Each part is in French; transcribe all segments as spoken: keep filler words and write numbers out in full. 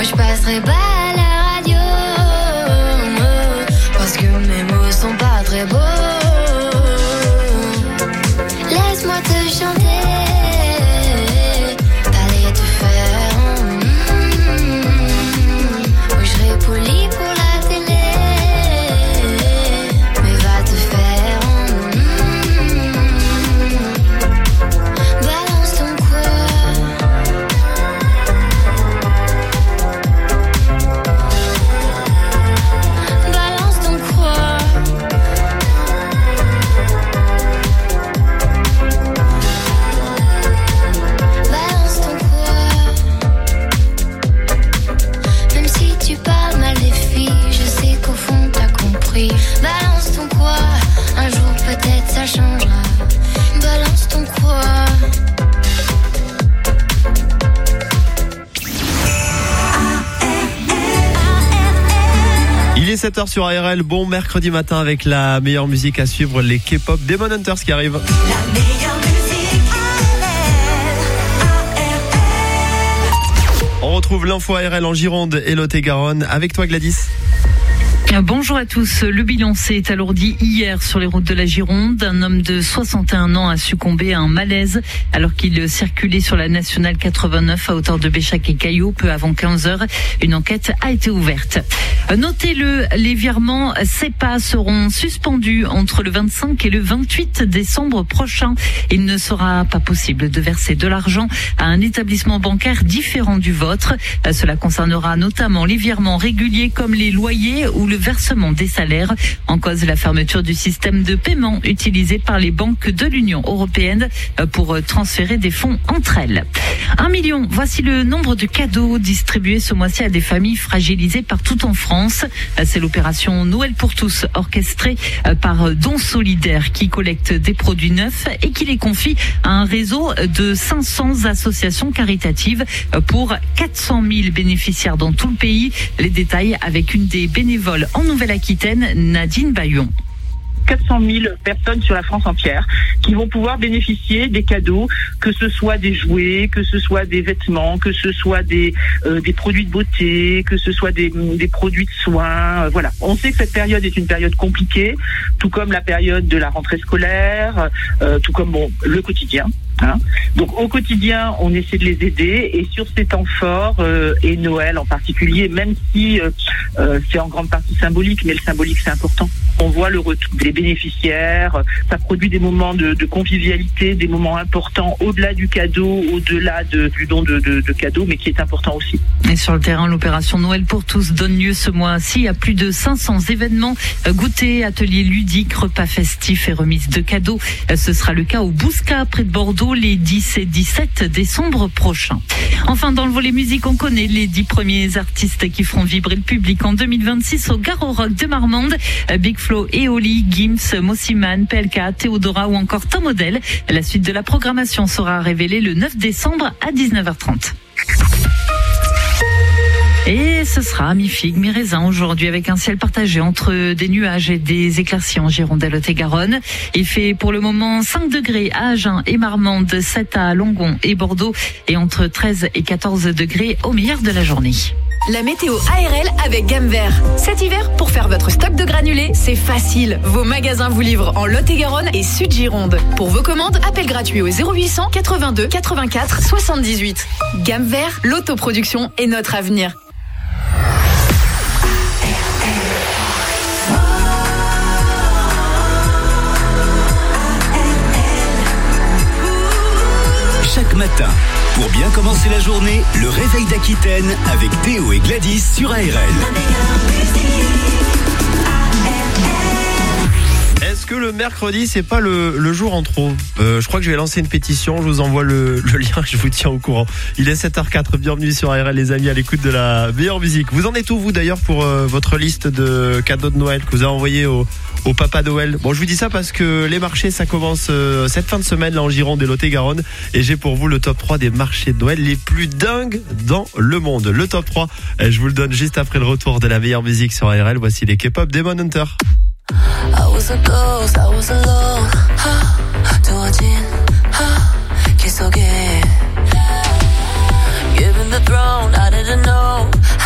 Moi je passerai pas à la radio, parce que mes mots sont pas très beaux. Laisse-moi te chanter, t'allais te faire. Mm-hmm. Oui, je serai poli pour la télé, mais va te faire. Mm-hmm. Balance ton quoi. Balance ton quoi. Balance ton quoi. Même si tu parles mal des filles, je sais qu'au fond t'as compris. Balance ton quoi. Un jour peut-être ça changera. Balance ton quoi. Il est sept heures sur A R L, bon mercredi matin avec la meilleure musique à suivre, les K-pop Demon Hunters qui arrivent. La meilleure musique, A R L. On retrouve l'info A R L en Gironde et Lot-et-Garonne avec toi Gladys. Bonjour à tous. Le bilan s'est alourdi hier sur les routes de la Gironde. Un homme de soixante et un ans a succombé à un malaise alors qu'il circulait sur la nationale quatre-vingt-neuf à hauteur de Béchac et Caillaux peu avant quinze heures. Une enquête a été ouverte. Notez-le, les virements C E P A seront suspendus entre le vingt-cinq et le vingt-huit décembre prochain. Il ne sera pas possible de verser de l'argent à un établissement bancaire différent du vôtre. Cela concernera notamment les virements réguliers comme les loyers ou le versement des salaires. En cause, la fermeture du système de paiement utilisé par les banques de l'Union européenne pour transférer des fonds entre elles. Un million, voici le nombre de cadeaux distribués ce mois-ci à des familles fragilisées partout en France. C'est l'opération Noël pour tous, orchestrée par Dons Solidaires, qui collecte des produits neufs et qui les confie à un réseau de cinq cents associations caritatives pour quatre cent mille bénéficiaires dans tout le pays. Les détails avec une des bénévoles en Nouvelle-Aquitaine, Nadine Bayon. quatre cent mille personnes sur la France entière qui vont pouvoir bénéficier des cadeaux, que ce soit des jouets, que ce soit des vêtements, que ce soit des euh, des produits de beauté, que ce soit des, des produits de soins. Euh, voilà. On sait que cette période est une période compliquée, tout comme la période de la rentrée scolaire, euh, tout comme bon, le quotidien. Hein. Donc au quotidien, on essaie de les aider, et sur ces temps forts euh, et Noël en particulier, même si euh, euh, c'est en grande partie symbolique, mais le symbolique c'est important. On voit le retour des bénéficiaires, ça produit des moments de, de convivialité, des moments importants au-delà du cadeau, au-delà de, du don de, de, de cadeaux, mais qui est important aussi. Et sur le terrain, l'opération Noël pour tous donne lieu ce mois-ci à plus de cinq cents événements, goûters, ateliers ludiques, repas festifs et remises de cadeaux. Ce sera le cas au Bouscat, près de Bordeaux, les dix et dix-sept décembre prochains. Enfin, dans le volet musique, on connaît les dix premiers artistes qui feront vibrer le public en deux mille vingt-six au Garo Rock de Marmande. Big Flo, Eoli, Gims, Mossiman, P L K, Théodora ou encore Tom Odell. La suite de la programmation sera révélée le neuf décembre à dix-neuf heures trente. Et ce sera mi-figue, mi-raisin aujourd'hui avec un ciel partagé entre des nuages et des éclaircies en Gironde et Lot-et-Garonne. Il fait pour le moment cinq degrés à Agen et Marmande, sept à Longon et Bordeaux et entre treize et quatorze degrés au meilleur de la journée. La météo A R L avec Gamme Vert. Cet hiver, pour faire votre stock de granulés, c'est facile. Vos magasins vous livrent en Lot-et-Garonne et Sud-Gironde. Pour vos commandes, appel gratuit au zéro huit cents quatre-vingt-deux quatre-vingt-quatre soixante-dix-huit. Gamme Vert, l'autoproduction est notre avenir. Chaque matin, pour bien commencer la journée, le réveil d'Aquitaine avec Théo et Gladys sur A R L. Est-ce que le mercredi, c'est pas le, le jour en trop euh, Je crois que je vais lancer une pétition, je vous envoie le, le lien, je vous tiens au courant. Il est sept heures quatre, bienvenue sur A R L les amis, à l'écoute de la meilleure musique. Vous en êtes où vous d'ailleurs pour euh, votre liste de cadeaux de Noël que vous avez envoyé au, au Papa Noël? Bon, je vous dis ça parce que les marchés, ça commence euh, cette fin de semaine là en Gironde et Lot-et-Garonne, et j'ai pour vous le top trois des marchés de Noël les plus dingues dans le monde. Le top trois, je vous le donne juste après le retour de la meilleure musique sur A R L. Voici les K-pop Demon Hunter. I was a ghost, I was alone. 두어진 길 속에 Given the throne, I didn't know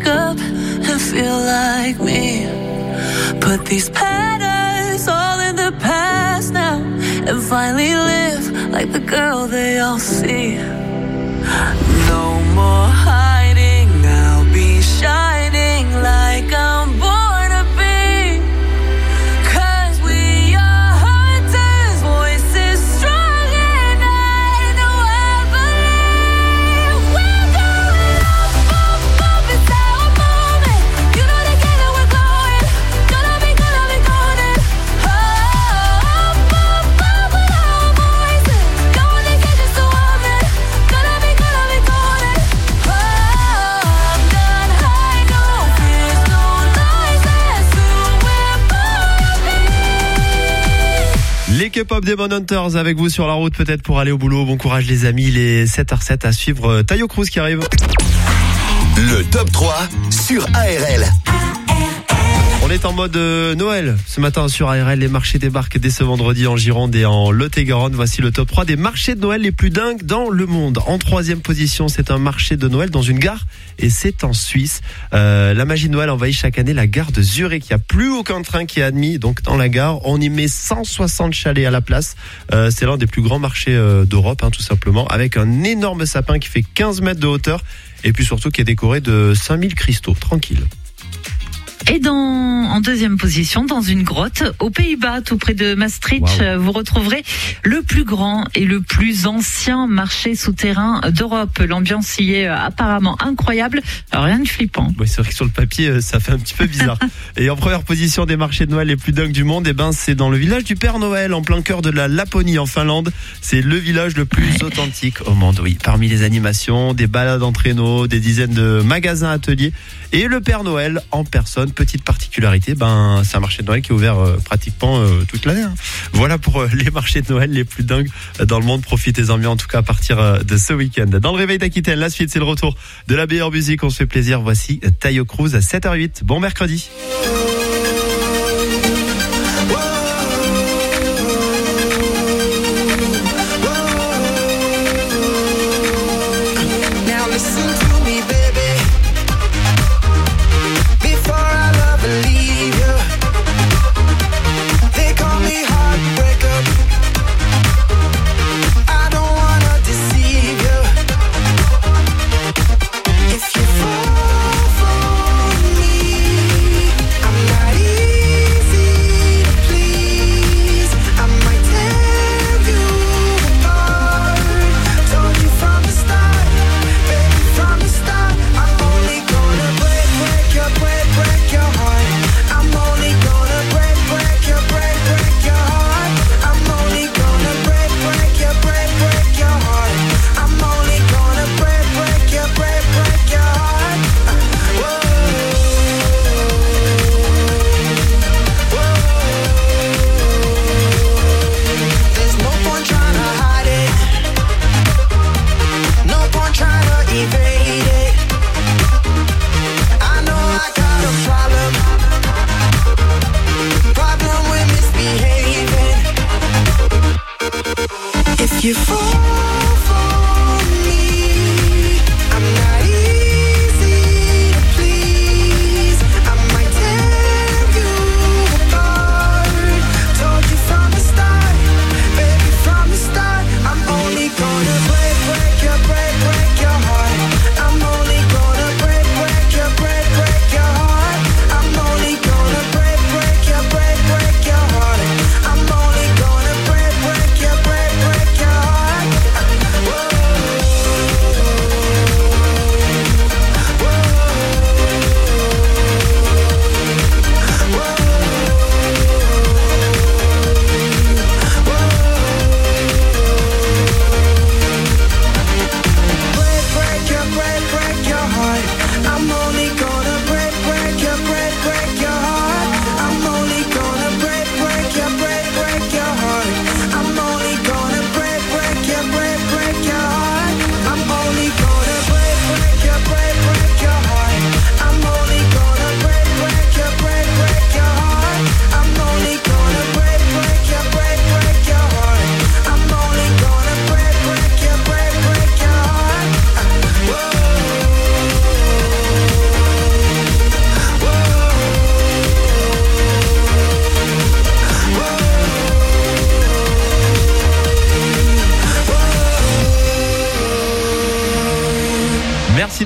wake up and feel like me. Put these patterns all in the past now and finally live like the girl they all see. No more hiding, I'll be shining like I'm born to be. Cause we are hunters, voices strong and I know I believe. We're going up, up, up, it's our moment. You know together we're going. Gonna be, gonna be golden. Up, up, up with our voices. Going to get just a woman. Gonna be, gonna be golden. Oh, I'm done high, no fears, no lies. That's who we're born to be. Les K-pop des Bon Hunters avec vous sur la route peut-être pour aller au boulot. Bon courage les amis, les sept heures sept à suivre Tayo Cruz qui arrive. Le top trois sur A R L. On est en mode euh, Noël ce matin sur A R L. Les marchés débarquent dès ce vendredi en Gironde et en Lot-et-Garonne. Voici le top trois des marchés de Noël les plus dingues dans le monde. En troisième position, c'est un marché de Noël dans une gare et c'est en Suisse. Euh, la magie de Noël envahit chaque année la gare de Zurich. Il n'y a plus aucun train qui est admis donc dans la gare. On y met cent soixante chalets à la place. Euh, c'est l'un des plus grands marchés euh, d'Europe, hein, tout simplement, avec un énorme sapin qui fait quinze mètres de hauteur et puis surtout qui est décoré de cinq mille cristaux. Tranquille. Et dans, en deuxième position, dans une grotte, aux Pays-Bas, tout près de Maastricht, Wow. vous retrouverez le plus grand et le plus ancien marché souterrain d'Europe. L'ambiance y est apparemment incroyable, alors rien de flippant. Ouais, c'est vrai que sur le papier, euh, ça fait un petit peu bizarre. Et en première position des marchés de Noël les plus dingues du monde, eh ben, c'est dans le village du Père Noël, en plein cœur de la Laponie, en Finlande. C'est le village le plus Ouais. authentique au monde, oui. Parmi les animations, des balades en traîneau, des dizaines de magasins ateliers et le Père Noël en personne. Petite particularité, ben, c'est un marché de Noël qui est ouvert euh, pratiquement euh, toute l'année. Hein. Voilà pour euh, les marchés de Noël les plus dingues euh, dans le monde. Profitez-en bien, en tout cas, à partir euh, de ce week-end. Dans le réveil d'Aquitaine, la suite, c'est le retour de la meilleure musique. On se fait plaisir. Voici euh, Tayo Cruz à sept heures huit. Bon mercredi. Now listen to me, baby. Before I love and leave you, they call me heartbreaker. I don't wanna deceive you. If you fall for me, I'm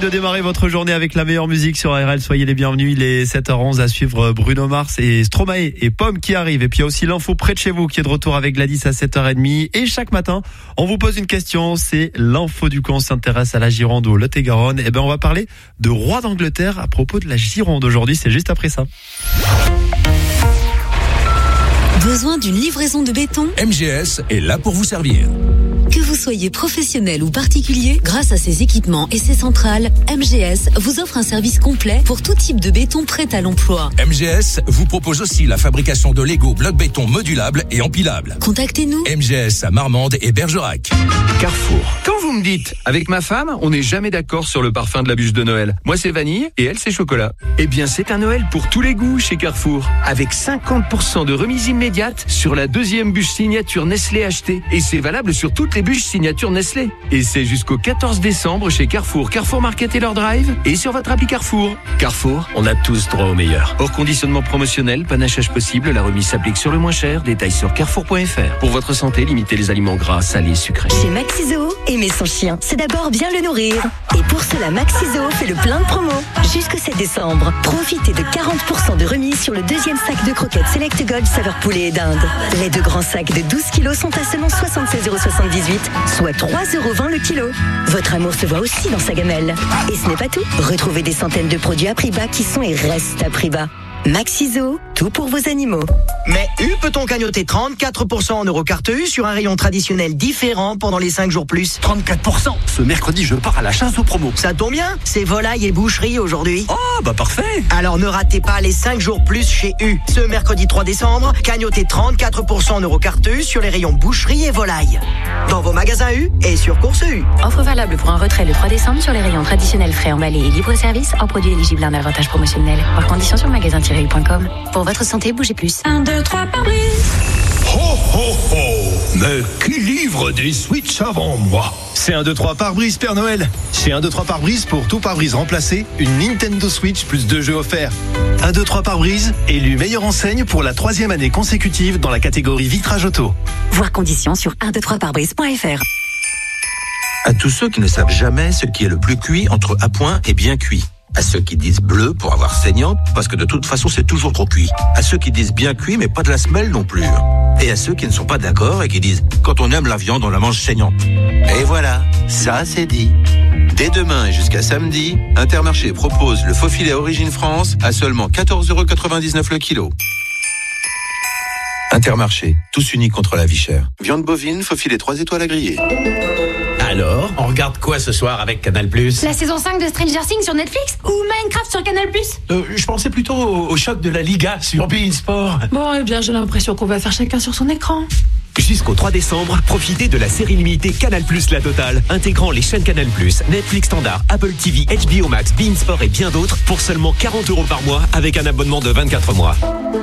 de démarrer votre journée avec la meilleure musique sur A R L. Soyez les bienvenus. Il est sept heures onze à suivre Bruno Mars et Stromae et Pomme qui arrivent. Et puis il y a aussi l'info près de chez vous qui est de retour avec Gladys à sept heures trente. Et chaque matin, on vous pose une question. C'est l'info du camp. On s'intéresse à la Gironde au Lot-et-Garonne. Et ben, on va parler de roi d'Angleterre à propos de la Gironde aujourd'hui. C'est juste après ça. Besoin d'une livraison de béton ? M G S est là pour vous servir. Que vous soyez professionnel ou particulier, grâce à ses équipements et ses centrales, M G S vous offre un service complet pour tout type de béton prêt à l'emploi. M G S vous propose aussi la fabrication de Lego blocs béton modulables et empilables. Contactez-nous. M G S à Marmande et Bergerac. Carrefour. Quand vous me dites, avec ma femme, on n'est jamais d'accord sur le parfum de la bûche de Noël. Moi c'est vanille et elle c'est chocolat. Eh bien c'est un Noël pour tous les goûts chez Carrefour. Avec cinquante pour cent de remise immédiate sur la deuxième bûche signature Nestlé achetée. Et c'est valable sur toutes les bûches signature Nestlé. Et c'est jusqu'au quatorze décembre chez Carrefour, Carrefour Market et leur drive et sur votre appli Carrefour. Carrefour, on a tous droit au meilleur. Hors conditionnement promotionnel, panachage possible, la remise s'applique sur le moins cher. Détails sur carrefour point f r. Pour votre santé, limitez les aliments gras, salés, sucrés. Chez Maxiso, aimer son chien, c'est d'abord bien le nourrir. Et pour cela, Maxiso fait le plein de promos. Jusqu'au sept décembre, profitez de quarante pour cent de remise sur le deuxième sac de croquettes Select Gold saveur poulet et dinde. Les deux grands sacs de douze kilos sont à seulement soixante-seize euros soixante-dix-huit, soit trois euros vingt le kilo. Votre amour se voit aussi dans sa gamelle. Et ce n'est pas tout. Retrouvez des centaines de produits à prix bas qui sont et restent à prix bas. Maxiso, tout pour vos animaux. Mais U peut-on cagnoter trente-quatre pour cent en Eurocarte U sur un rayon traditionnel différent pendant les cinq jours plus? trente-quatre pour cent. Ce mercredi, je pars à la chasse aux promos. Ça tombe bien, c'est volaille et boucherie aujourd'hui. Oh, bah parfait. Alors ne ratez pas les cinq jours plus chez U. Ce mercredi trois décembre, cagnotez trente-quatre pour cent en Eurocarte U sur les rayons boucherie et volaille. Dans vos magasins U et sur Course U. Offre valable pour un retrait le trois décembre sur les rayons traditionnels frais emballés et libre-service en produits éligibles à un avantage promotionnel. Par condition sur magasin tiret u point com. Pour votre santé, bougez plus. un, deux, trois, pare-brise. Ho, ho, ho. Mais qui livre des Switch avant moi? C'est un, deux, trois pare-brise Père Noël. Chez un, deux, trois pare-brise, pour tout pare-brise remplacé, une Nintendo Switch plus deux jeux offerts. un, deux, trois pare-brise, élu meilleure enseigne pour la troisième année consécutive dans la catégorie vitrage auto. Voir conditions sur un, deux, trois pare-brise point f r. À tous ceux qui ne savent jamais ce qui est le plus cuit entre à point et bien cuit. À ceux qui disent bleu pour avoir saignant, parce que de toute façon c'est toujours trop cuit. À ceux qui disent bien cuit mais pas de la semelle non plus. Et à ceux qui ne sont pas d'accord et qui disent quand on aime la viande on la mange saignante. Et voilà, ça c'est dit. Dès demain et jusqu'à samedi, Intermarché propose le faux filet Origine France à seulement quatorze euros quatre-vingt-dix-neuf le kilo. Intermarché, tous unis contre la vie chère. Viande bovine, faux filet trois étoiles à griller. Alors, on regarde quoi ce soir avec Canal plus? La saison cinq de Stranger Things sur Netflix ou Minecraft sur Canal plus? euh, Je pensais plutôt au, au choc de la Liga sur Bein Sport. Bon, eh bien, j'ai l'impression qu'on va faire chacun sur son écran. Jusqu'au trois décembre, profitez de la série limitée Canal plus La Totale, intégrant les chaînes Canal plus, Netflix Standard, Apple T V, H B O Max, Bein Sport et bien d'autres pour seulement quarante euros par mois avec un abonnement de vingt-quatre mois.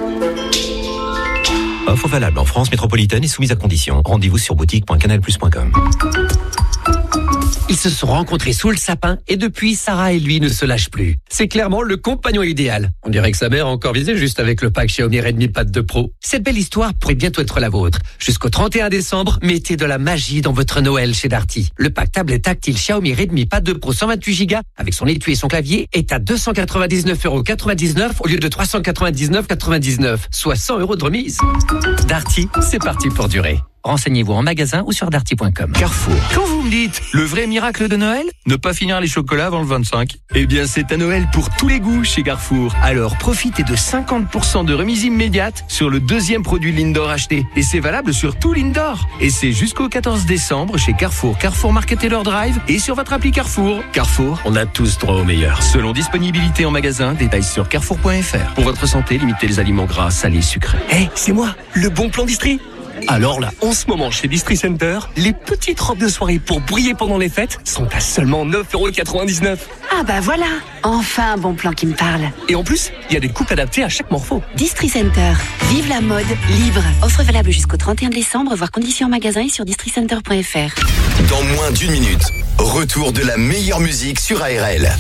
Offre valable en France métropolitaine et soumise à conditions. Rendez-vous sur boutique point canal plus point com. Ils se sont rencontrés sous le sapin et depuis, Sarah et lui ne se lâchent plus. C'est clairement le compagnon idéal. On dirait que sa mère a encore visé juste avec le pack Xiaomi Redmi Pad deux Pro. Cette belle histoire pourrait bientôt être la vôtre. Jusqu'au trente et un décembre, mettez de la magie dans votre Noël chez Darty. Le pack tablette tactile Xiaomi Redmi Pad deux Pro cent vingt-huit giga avec son étui et son clavier est à deux cent quatre-vingt-dix-neuf euros quatre-vingt-dix-neuf au lieu de trois cent quatre-vingt-dix-neuf euros quatre-vingt-dix-neuf, soit cent euros de remise. Darty, c'est parti pour durer. Renseignez-vous en magasin ou sur darty point com. Carrefour. Quand vous me dites le vrai miracle de Noël, ne pas finir les chocolats avant le vingt-cinq. Eh bien, c'est à Noël pour tous les goûts chez Carrefour. Alors, profitez de cinquante pour cent de remise immédiate sur le deuxième produit Lindor acheté. Et c'est valable sur tout Lindor. Et c'est jusqu'au quatorze décembre chez Carrefour, Carrefour Market et leur drive et sur votre appli Carrefour. Carrefour, on a tous droit au meilleur. Selon disponibilité en magasin, détails sur carrefour point f r. Pour votre santé, limitez les aliments gras, salés, sucrés. Hé, hey, c'est moi, le bon plan Distri. Alors là, en ce moment chez Distri Center, les petites robes de soirée pour briller pendant les fêtes sont à seulement neuf euros quatre-vingt-dix-neuf. Ah bah voilà, enfin un bon plan qui me parle. Et en plus, il y a des coupes adaptées à chaque morpho. Distri Center, vive la mode libre. Offre valable jusqu'au trente et un décembre, voir conditions en magasin et sur distri center point f r. Dans moins d'une minute, retour de la meilleure musique sur A R L.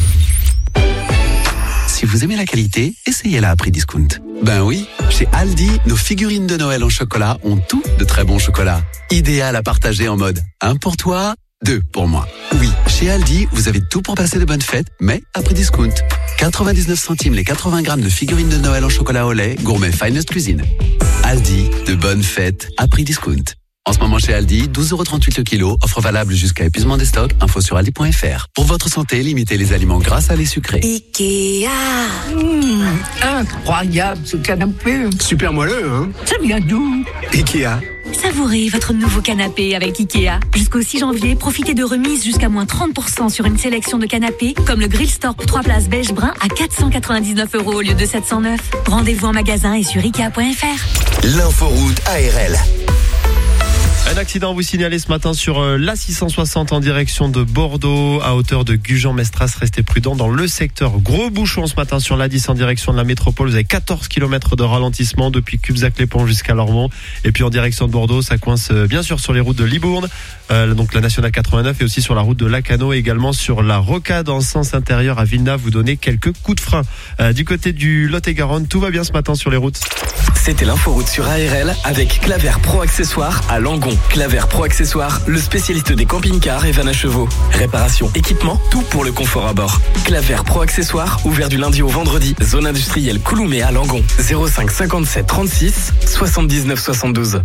Si vous aimez la qualité, essayez-la à prix discount. Ben oui, chez Aldi, nos figurines de Noël en chocolat ont tout de très bon chocolat. Idéal à partager en mode un pour toi, Deux pour moi. Oui, chez Aldi, vous avez tout pour passer de bonnes fêtes, mais à prix discount. quatre-vingt-dix-neuf centimes les quatre-vingts grammes de figurines de Noël en chocolat au lait, gourmet Finest Cuisine. Aldi, de bonnes fêtes à prix discount. En ce moment chez Aldi, douze euros trente-huit le kilo, offre valable jusqu'à épuisement des stocks, info sur aldi point f r. Pour votre santé, limitez les aliments gras à lait sucré. Ikea. Mmh, incroyable ce canapé. Super moelleux, hein? Ça vient d'où? Ikea. Savourez votre nouveau canapé avec Ikea. Jusqu'au six janvier, profitez de remises jusqu'à moins trente pour cent sur une sélection de canapés, comme le Grill Store trois places beige brun à quatre cent quatre-vingt-dix-neuf euros au lieu de sept cent neuf. Rendez-vous en magasin et sur ikea point f r. L'inforoute A R L. Un accident vous signalez ce matin sur l'A six cent soixante en direction de Bordeaux, à hauteur de Gujan-Mestras. Restez prudents dans le secteur. Gros bouchon ce matin sur l'A dix en direction de la métropole. Vous avez quatorze kilomètres de ralentissement depuis Cubzac-les-Ponts jusqu'à Lormont. Et puis en direction de Bordeaux, ça coince bien sûr sur les routes de Libourne, euh, donc la nationale quatre-vingt-neuf, et aussi sur la route de Lacano, et également sur la Rocade en sens intérieur à Villeneuve. Vous donnez quelques coups de frein. Euh, du côté du Lot-et-Garonne, tout va bien ce matin sur les routes. C'était l'inforoute sur A R L avec Claver Pro Accessoires à Langon. Claver Pro Accessoires, le spécialiste des camping-cars et vannes à chevaux. Réparation, équipement, tout pour le confort à bord. Claver Pro Accessoires, ouvert du lundi au vendredi. Zone industrielle Couloumé à Langon. zéro cinq cinquante-sept trente-six soixante-dix-neuf soixante-douze.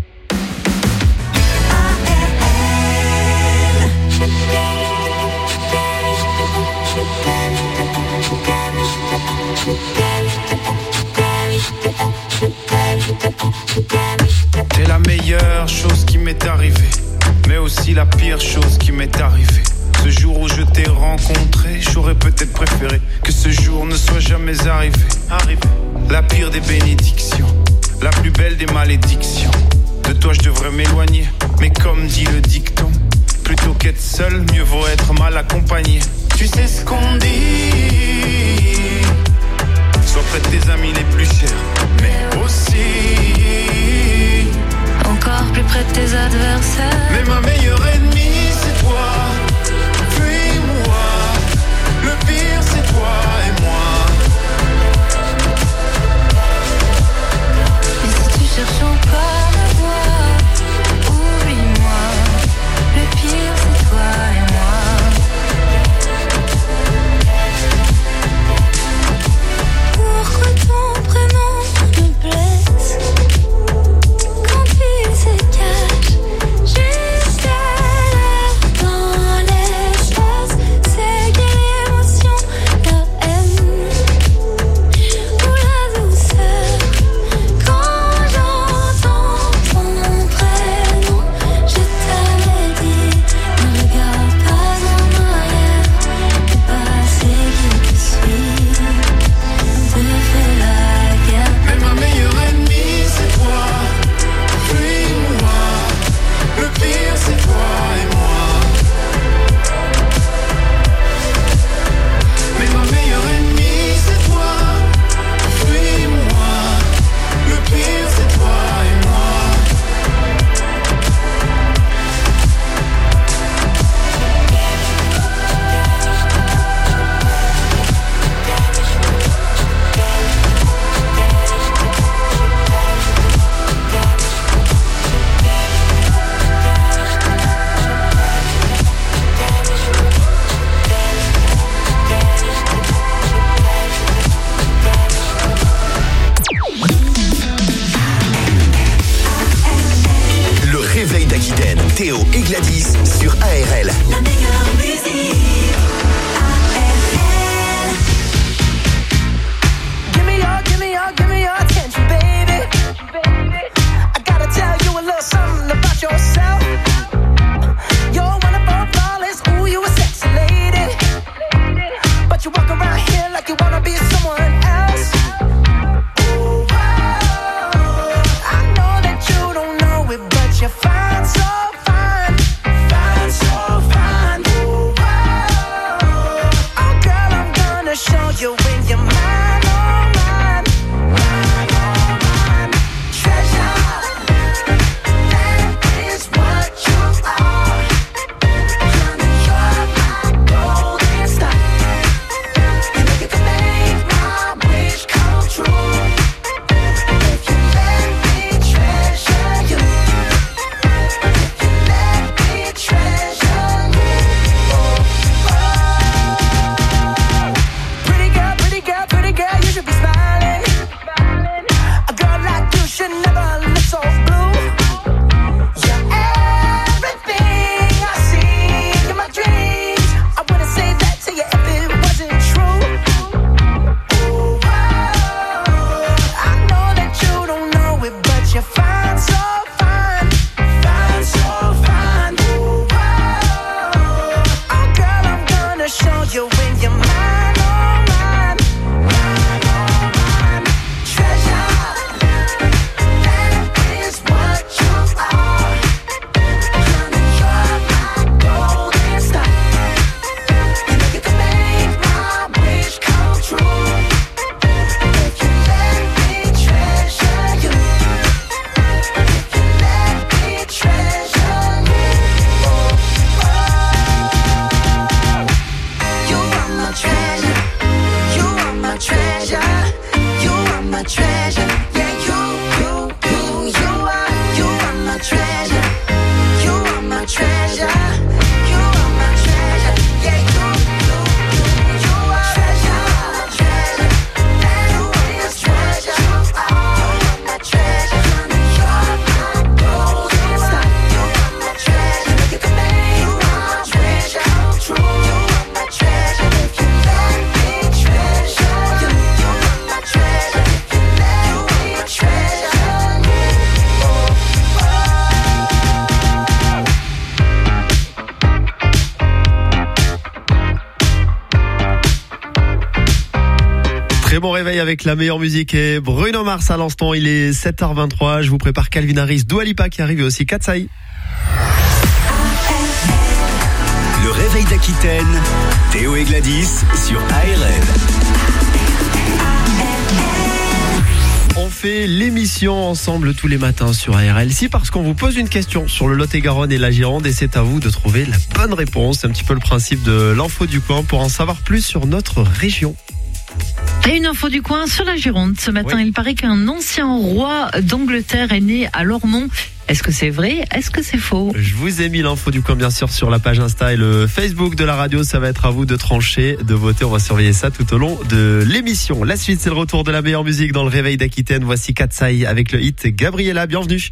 T'es la meilleure chose qui m'est arrivée, mais aussi la pire chose qui m'est arrivée. Ce jour où je t'ai rencontré, j'aurais peut-être préféré que ce jour ne soit jamais arrivé. Arrivé. La pire des bénédictions, la plus belle des malédictions. De toi je devrais m'éloigner, mais comme dit le dicton, plutôt qu'être seul, mieux vaut être mal accompagné. Tu sais ce qu'on dit, sois près de tes amis les plus chers, mais aussi encore plus près de tes adversaires. Mais ma meilleure ennemie c'est toi, puis moi. Le pire c'est toi et moi. Et si tu cherches encore à voir, oublie-moi. Le pire c'est toi et moi. Pourquoi ton prénom me blesse? Il se cache juste là dans l'espace. C'est quelle émotion, la haine ou la douceur? Quand j'entends ton prénom, je t'avais dit, ne regarde pas en arrière. Le passé qui te suit te fait la guerre. Mais ma meilleure ennemie c'est toi. Le pire c'est toi et moi. Mais ma meilleure ennemie c'est toi. Fuis-moi. Le pire c'est toi et moi. Le réveil d'Aquitaine, Théo et Gladys sur A R L. La meilleure musique. Give me your, give me your, give me your attention, baby. I gotta tell you a little something about yourself. You're wonderful, flawless, ooh, you a sexy lady. But you walk around here like you wanna be someone else. Ooh, I know that you don't know it, but you're fine, so fine, fine, so fine. treasure. Yeah, you, you, you, you are, you are my treasure. You are my treasure. You are my treasure. Yeah, you, you, you, you are treasure. Treasure. You are my treasure. You are my treasure. You are my gold. You are my treasure. You can make you are my treasure. True. You are my treasure. If you let me treasure you, you are my treasure. If you let me treasure me, oh, oh. Très bon réveil avec la meilleure musique et Bruno Mars à l'instant, il est sept heures vingt-trois. Je vous prépare Calvin Harris, Dua Lipa qui arrive et aussi Katsai. Le réveil d'Aquitaine, Théo et Gladys sur A R L. On fait l'émission ensemble tous les matins sur A R L. Si parce qu'on vous pose une question sur le Lot-et-Garonne et la Gironde et c'est à vous de trouver la bonne réponse. C'est un petit peu le principe de l'info du coin pour en savoir plus sur notre région. Et une info du coin sur la Gironde. Ce matin, Oui. il paraît qu'un ancien roi d'Angleterre est né à Lormont. Est-ce que c'est vrai? Est-ce que c'est faux? Je vous ai mis l'info du coin bien sûr sur la page Insta et le Facebook de la radio. Ça va être à vous de trancher, de voter. On va surveiller ça tout au long de l'émission. La suite, c'est le retour de la meilleure musique dans le réveil d'Aquitaine. Voici Katsai avec le hit Gabriella. Bienvenue.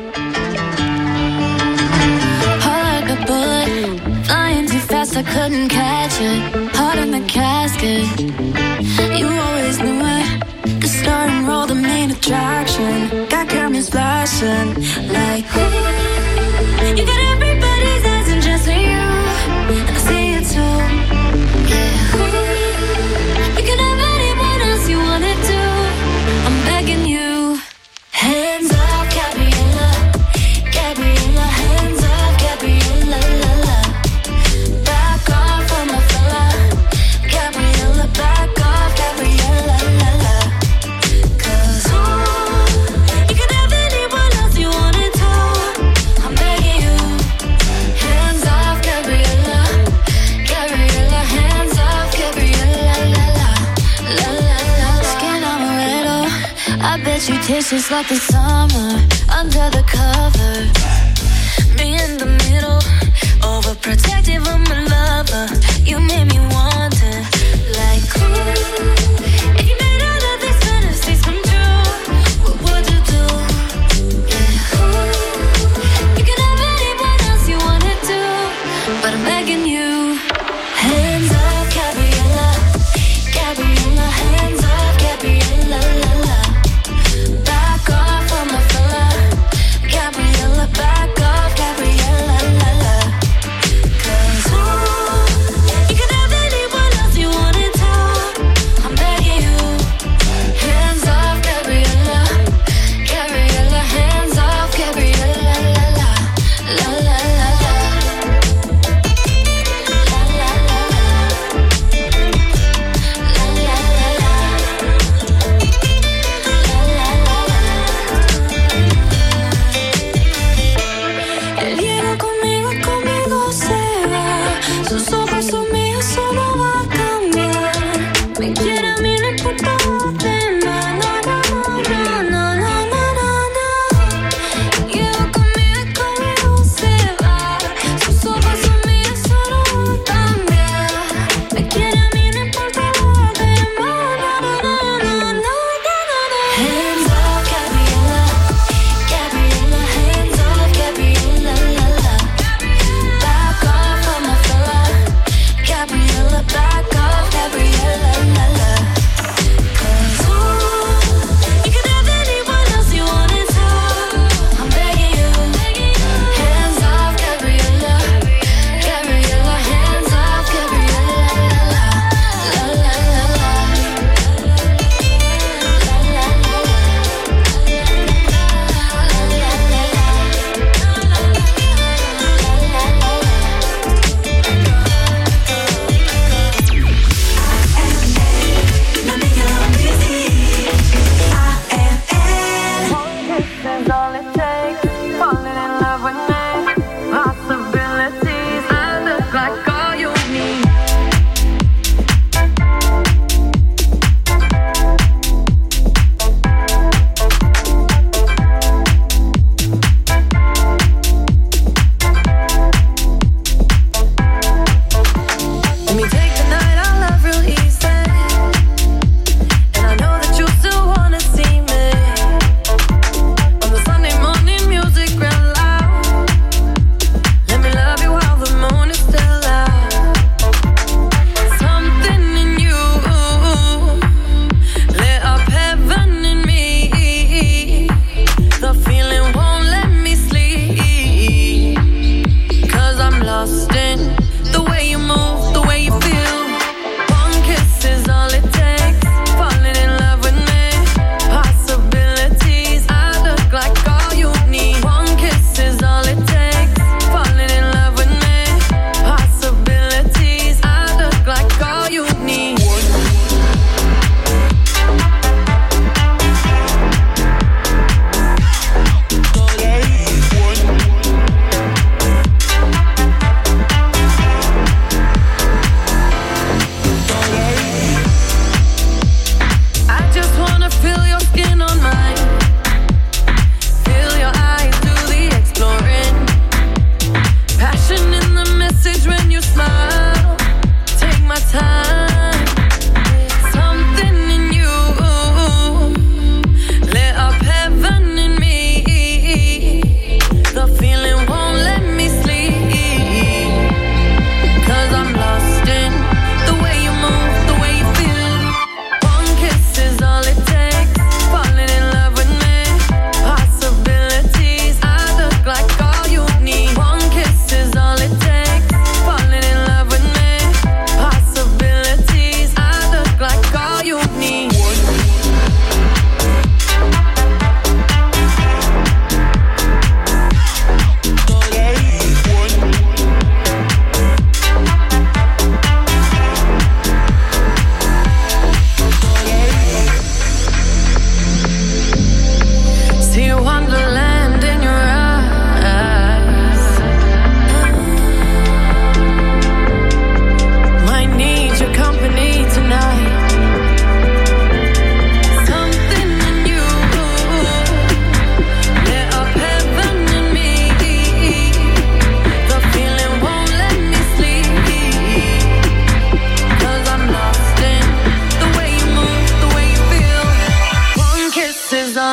Heart like a bullet, flying too fast, I couldn't catch it. Heart in the casket, you always knew it. The start and roll, the main attraction. Got cameras flashing like, ooh. You got everybody's eyes and just for you, and I see it too. Yeah, ooh. You can have anyone else you wanted to. I'm begging you. Hands up, Gabriella, Gabriella. Hands up, Gabriella, la la. Back off from my fella, Gabriella. Back off, Gabriella, la la. 'Cause ooh, you can have anyone else you wanted to. I'm begging you. Hands off, Gabriella, Gabriella. Hands off, Gabriella, la la, la la la. Skin amaretto, I bet you taste just like the summer under the cover. Me in the middle, overprotective of my lover. You made me want it, like ooh. If you made all of these fantasies come true, what would you do? Yeah, ooh. You could have anyone else you wanted to, but I'm begging you. Hands up, Gabriella, Gabriella. Hands up, Gabriella, la la. Back off from my fella, Gabriella. Back off, Gabriella, la la. 'Cause ooh, you could have anyone else you wanted to. I'm begging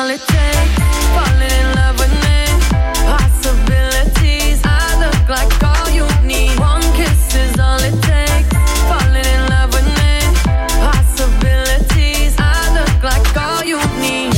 all it takes. Falling in love with me. Possibilities. I look like all you need. One kiss is all it takes. Falling in love with me. Possibilities. I look like all you need.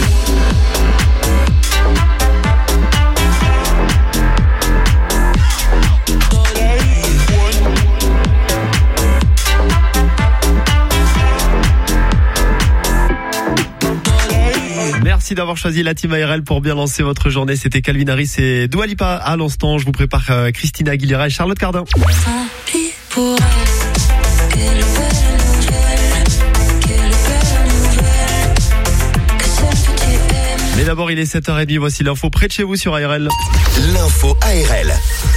Merci d'avoir choisi la team A R L pour bien lancer votre journée. C'était Calvin Harris et Dua Lipa. À l'instant, je vous prépare euh, Christina Aguilera et Charlotte Cardin. Mais d'abord, il est sept heures trente. Voici l'info près de chez vous sur A R L. L'info A R L.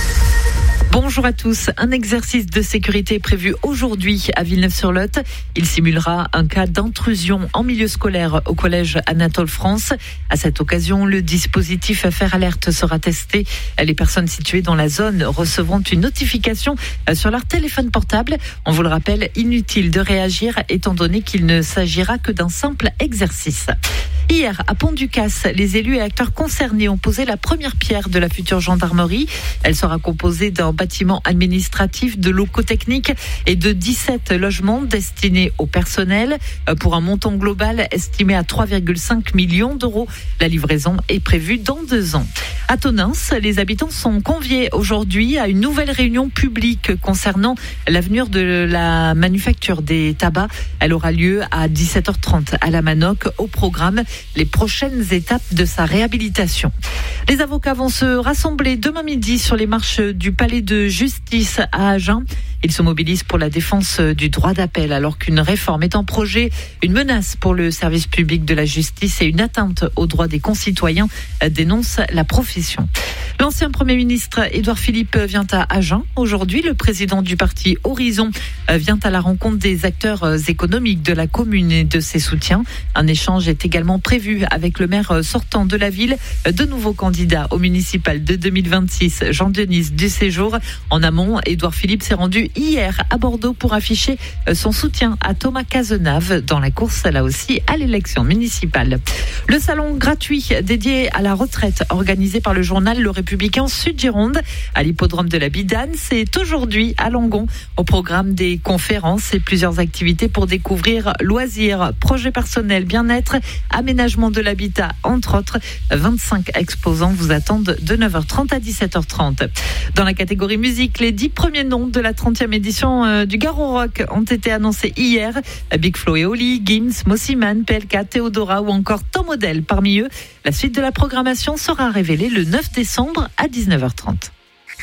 Bonjour à tous. Un exercice de sécurité est prévu aujourd'hui à Villeneuve-sur-Lot. Il simulera un cas d'intrusion en milieu scolaire au collège Anatole France. À cette occasion, le dispositif Faire Alerte sera testé. Les personnes situées dans la zone recevront une notification sur leur téléphone portable. On vous le rappelle, inutile de réagir étant donné qu'il ne s'agira que d'un simple exercice. Hier, à Pont-du-Casse, les élus et acteurs concernés ont posé la première pierre de la future gendarmerie. Elle sera composée d'un bâtiment administratif, de locaux techniques et de dix-sept logements destinés au personnel pour un montant global estimé à trois virgule cinq millions d'euros. La livraison est prévue dans deux ans. À Tonins, les habitants sont conviés aujourd'hui à une nouvelle réunion publique concernant l'avenir de la manufacture des tabacs. Elle aura lieu à dix-sept heures trente à la Manoc. Au programme, les prochaines étapes de sa réhabilitation. Les avocats vont se rassembler demain midi sur les marches du Palais de Justice à Agen. Ils se mobilisent pour la défense du droit d'appel alors qu'une réforme est en projet, une menace pour le service public de la justice et une atteinte aux droits des concitoyens, dénonce la profession. L'ancien Premier ministre Édouard Philippe vient à Agen. Aujourd'hui, le président du parti Horizon vient à la rencontre des acteurs économiques de la commune et de ses soutiens. Un échange est également prévu avec le maire sortant de la ville, de nouveaux candidats au municipal de deux mille vingt-six, Jean-Denis Duséjour. En amont, Édouard Philippe s'est rendu hier à Bordeaux pour afficher son soutien à Thomas Cazenave dans la course, là aussi, à l'élection municipale. Le salon gratuit dédié à la retraite organisé par le journal Le Républicain Sud-Gironde à l'hippodrome de la Bidane, c'est aujourd'hui à Langon. Au programme des conférences et plusieurs activités pour découvrir loisirs, projets personnels, bien-être, aménagement de l'habitat, entre autres. vingt-cinq exposants vous attendent de neuf heures trente à dix-sept heures trente. Dans la catégorie musique, les dix premiers noms de la trentième édition du Garo Rock ont été annoncés hier. Big Flo et Oli, Gims, Mossiman, P L K, Théodora ou encore Tom Odell parmi eux. La suite de la programmation sera révélée le neuf décembre à dix-neuf heures trente.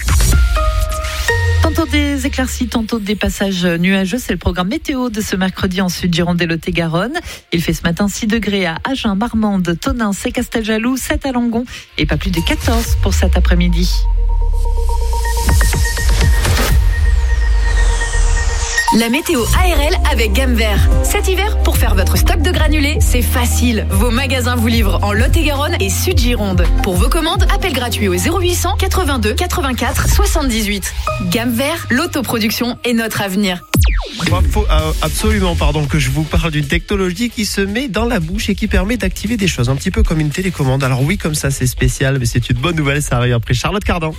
Tantôt des éclaircies, tantôt des passages nuageux. C'est le programme météo de ce mercredi en Sud-Gironde et Lot-et-Garonne. Il fait ce matin six degrés à Agen, Marmande, Tonins et Casteljaloux, sept à Langon et pas plus de quatorze pour cet après-midi. La météo A R L avec Gamme Vert. Cet hiver, pour faire votre stock de granulés, c'est facile. Vos magasins vous livrent en Lot-et-Garonne et Sud-Gironde. Pour vos commandes, appel gratuit au zéro huit cents quatre-vingt-deux quatre-vingt-quatre soixante-dix-huit. Gamme Vert, l'autoproduction est notre avenir. Faut absolument pardon, que je vous parle d'une technologie qui se met dans la bouche et qui permet d'activer des choses, un petit peu comme une télécommande. Alors oui, comme ça c'est spécial, mais c'est une bonne nouvelle, ça arrive après Charlotte Cardin.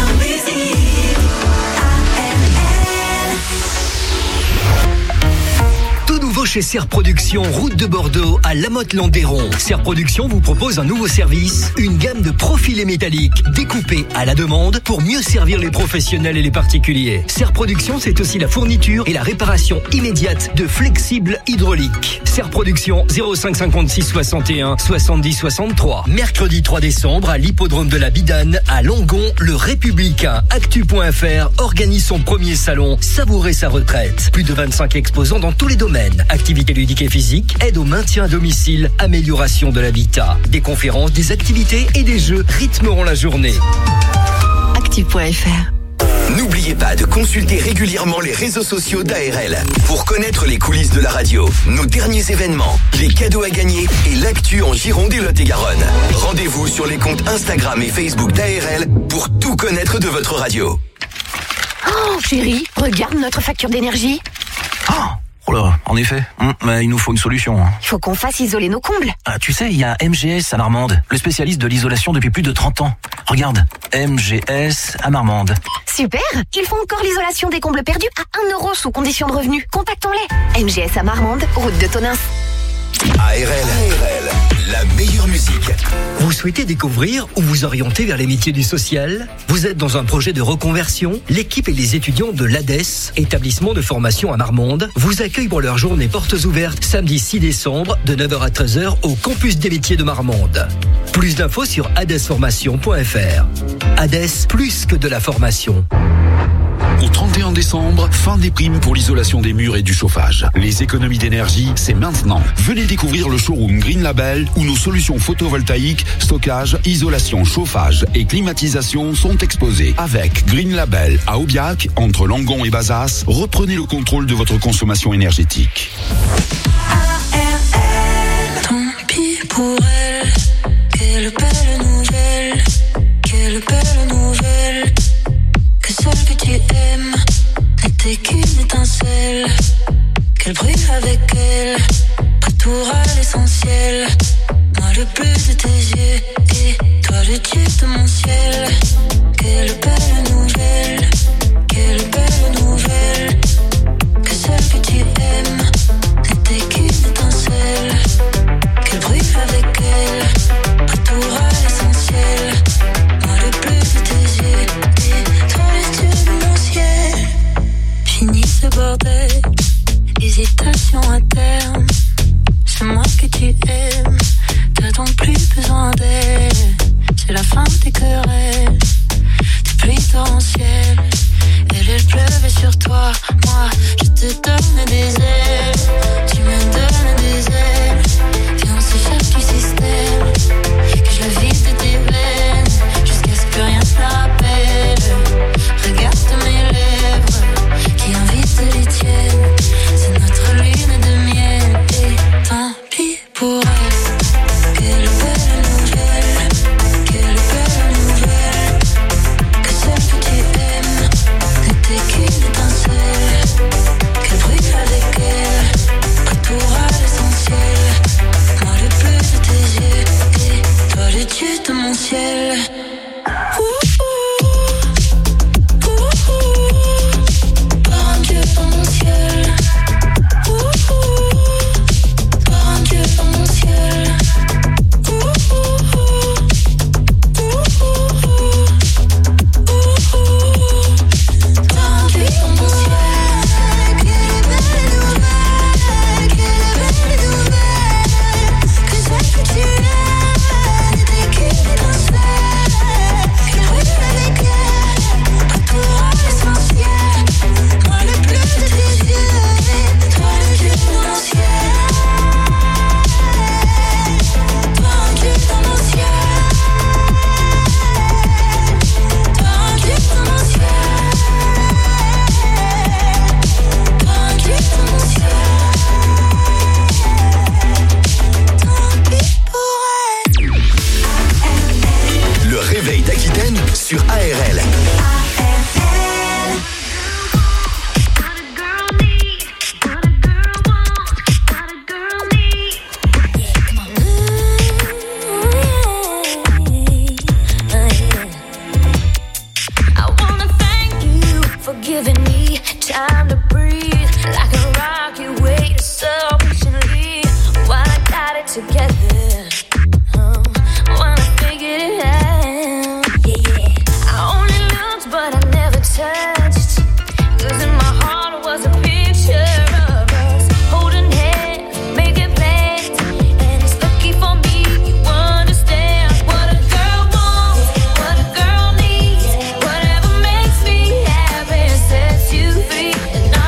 Chez Serre Production, route de Bordeaux, à La Motte-Landéron. Serre Production vous propose un nouveau service, une gamme de profilés métalliques découpés à la demande pour mieux servir les professionnels et les particuliers. Serre Production, c'est aussi la fourniture et la réparation immédiate de flexibles hydrauliques. Serre Production, zéro cinq cinquante-six soixante et un soixante-dix soixante-trois. Mercredi trois décembre, à l'hippodrome de la Bidane, à Langon, le Républicain Actu point F R organise son premier salon Savourer sa retraite. Plus de vingt-cinq exposants dans tous les domaines. Activités ludiques et physiques, aide au maintien à domicile, amélioration de l'habitat. Des conférences, des activités et des jeux rythmeront la journée. Actu point F R. N'oubliez pas de consulter régulièrement les réseaux sociaux d'A R L pour connaître les coulisses de la radio, nos derniers événements, les cadeaux à gagner et l'actu en Gironde et Lot-et-Garonne. Rendez-vous sur les comptes Instagram et Facebook d'A R L pour tout connaître de votre radio. Oh, chérie, regarde notre facture d'énergie. Oh, Oh là, en effet, hum, mais il nous faut une solution. Hein. Il faut qu'on fasse isoler nos combles. Ah, tu sais, il y a M G S à Marmande, le spécialiste de l'isolation depuis plus de trente ans. Regarde, M G S à Marmande. Super. Ils font encore l'isolation des combles perdus à un euro sous condition de revenu. Contactons-les. M G S à Marmande, route de Tonins. A R L, la meilleure musique. Vous souhaitez découvrir ou vous orienter vers les métiers du social? Vous êtes dans un projet de reconversion? L'équipe et les étudiants de l'A D E S, établissement de formation à Marmande, vous accueillent pour leur journée portes ouvertes samedi six décembre de neuf heures à treize heures au campus des métiers de Marmande. Plus d'infos sur adesformation point f r. A D E S, plus que de la formation. Au trente et un décembre, fin des primes pour l'isolation des murs et du chauffage. Les économies d'énergie, c'est maintenant. Venez découvrir le showroom Green Label où nos solutions photovoltaïques, stockage, isolation, chauffage et climatisation sont exposées. Avec Green Label à Aubiac, entre Langon et Bazas, reprenez le contrôle de votre consommation énergétique. Tant pis pour elle, quelle belle nouvelle, quelle belle nouvelle. Que celle que tu aimes n'était qu'une étincelle, qu'elle brille avec elle, retour à l'essentiel. Moi le bleu de tes yeux et toi le dieu de mon ciel. Quelle belle nouvelle, quelle belle nouvelle. Que celle que tu aimes n'était qu'une étincelle, qu'elle brille avec elle, retour à l'essentiel. Moi le bleu de tes yeux et toi le dieu de mon ciel. Fini ce bordel, hésitation à terme. C'est moi que tu aimes, t'as donc plus besoin d'elle. C'est la fin des querelles, des pluies torrentielles. Elle, elle pleuvait sur toi, moi je te donne des ailes. Tu me donnes des ailes, viens on s'échappe du système. Que je la vide de tes veines, jusqu'à ce que rien ne la rappelle. Regarde mes lèvres, qui invitent les tiennes. C'est notre lune de miel, et tant pis pour elle. Quelle belle nouvelle, quelle belle nouvelle. Que celle que tu aimes n'était qu'une étincelle, qu'elle brille avec elle, retour à l'essentiel. Moi le bleu de tes yeux, et toi le dieu de mon ciel. Sur A R L.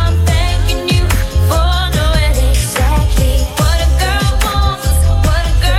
What a girl wants, what a girl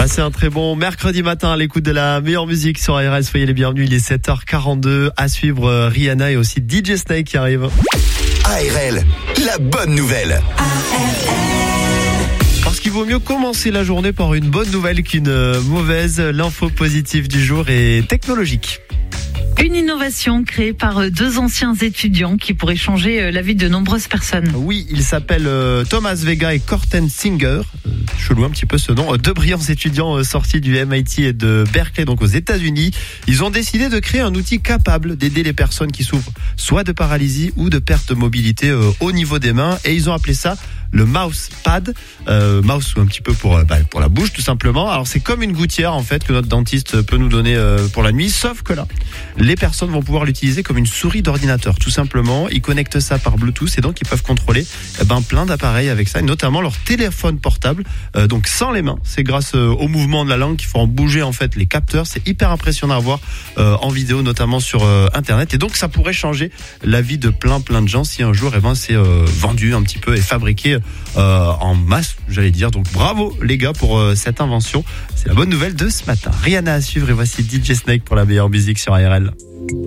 Passez un très bon mercredi matin à l'écoute de la meilleure musique sur A R L. Soyez les bienvenus, il est sept heures quarante-deux. À suivre euh, Rihanna et aussi D J Snake qui arrive. A R L, la bonne nouvelle. Parce qu'il vaut mieux commencer la journée par une bonne nouvelle qu'une euh, mauvaise. L'info positive du jour est technologique. Une innovation créée par deux anciens étudiants qui pourrait changer la vie de nombreuses personnes. Oui, ils s'appellent euh, Thomas Vega et Corten Singer. Euh, chelou un petit peu ce nom. Deux brillants étudiants euh, sortis du M I T et de Berkeley, donc aux États-Unis. Ils ont décidé de créer un outil capable d'aider les personnes qui souffrent soit de paralysie ou de perte de mobilité euh, au niveau des mains. Et ils ont appelé ça le mouse pad, euh, mouse un petit peu pour bah, pour la bouche tout simplement. Alors c'est comme une gouttière en fait que notre dentiste peut nous donner euh, pour la nuit, sauf que là, les personnes vont pouvoir l'utiliser comme une souris d'ordinateur tout simplement. Ils connectent ça par Bluetooth et donc ils peuvent contrôler eh ben plein d'appareils avec ça, et notamment leur téléphone portable. Euh, donc sans les mains, c'est grâce euh, au mouvement de la langue qu'ils feront bouger en fait les capteurs. C'est hyper impressionnant à voir euh, en vidéo, notamment sur euh, internet. Et donc ça pourrait changer la vie de plein plein de gens si un jour eh ben c'est euh, vendu un petit peu et fabriqué Euh, en masse, j'allais dire. Donc bravo les gars pour euh, cette invention. C'est la bonne nouvelle de ce matin. Rihanna à suivre et voici D J Snake pour la meilleure musique sur A R L.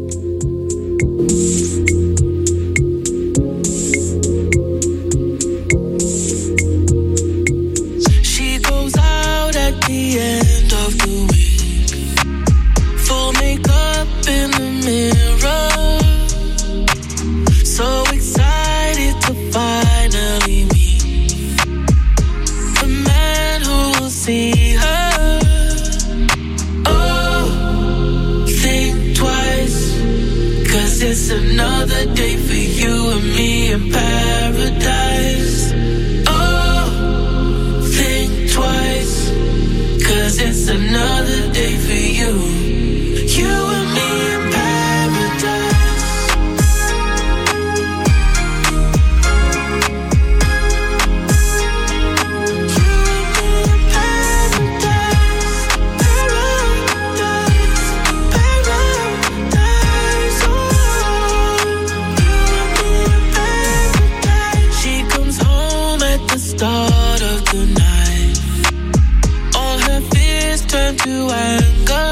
She goes out at the end of the week, full makeup in the mirror, so excited to finally meet see her. Oh, think twice, cause it's another day for you and me in paradise. Oh, think twice, cause it's another day for you, you and me in paradise. Start of the night, all her fears turn to anger.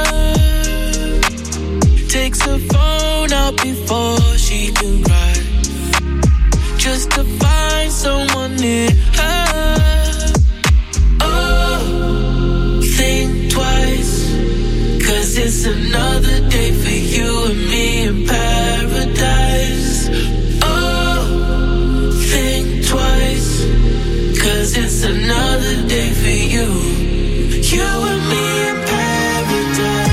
Takes her phone out before she can cry, just to find someone near her. Oh, think twice, cause it's another day for you and me in paradise. Oh, think twice, cause it's another day for you, you and me in paradise.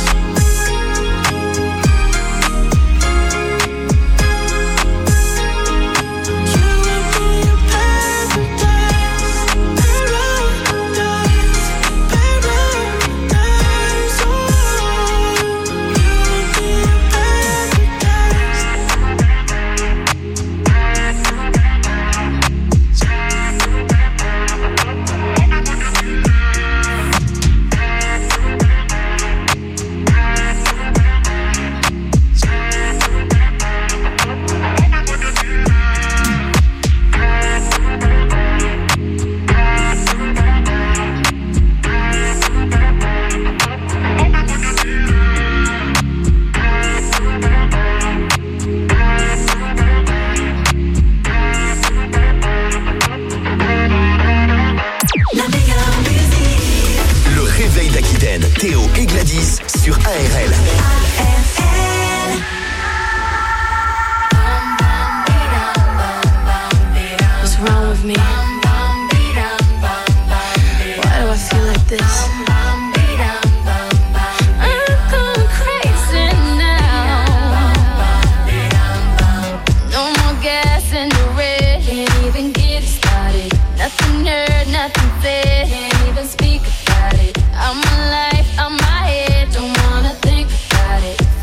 Théo et Gladys sur A R L. What's wrong with me? Why do I feel like this? I'm going crazy now. No more gas in the red. Can't even get started. Nothing heard, nothing said. Can't even speak about it. I'm alive, I'm my head. Don't wanna think about it.